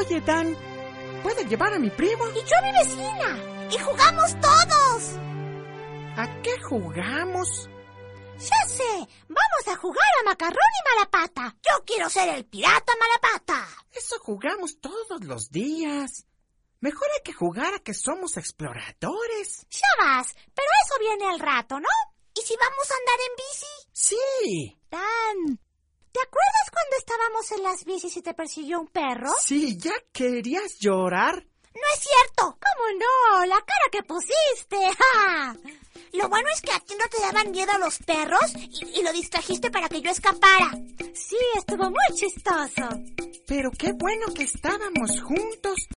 Oye, Dan, ¿puedes llevar a mi primo? Y yo a mi vecina. Y jugamos todos. ¿A qué jugamos? Ya sé, vamos a jugar a Macarrón y Malapata. Yo quiero ser el pirata Malapata. Eso jugamos todos los días. Mejor hay que jugar a que somos exploradores. Ya vas, pero eso viene al rato, ¿no? ¿Y si vamos a andar en bici? Sí. Dan, ¿te acuerdas cuando estábamos en las bicis y te persiguió un perro? Sí, ¿ya querías llorar? No es cierto. ¿Cómo no? La cara que pusiste. ¡Ja! Lo bueno es que a ti no te daban miedo los perros y lo distrajiste para que yo escapara. Sí, estuvo muy chistoso. Pero qué bueno que estábamos juntos.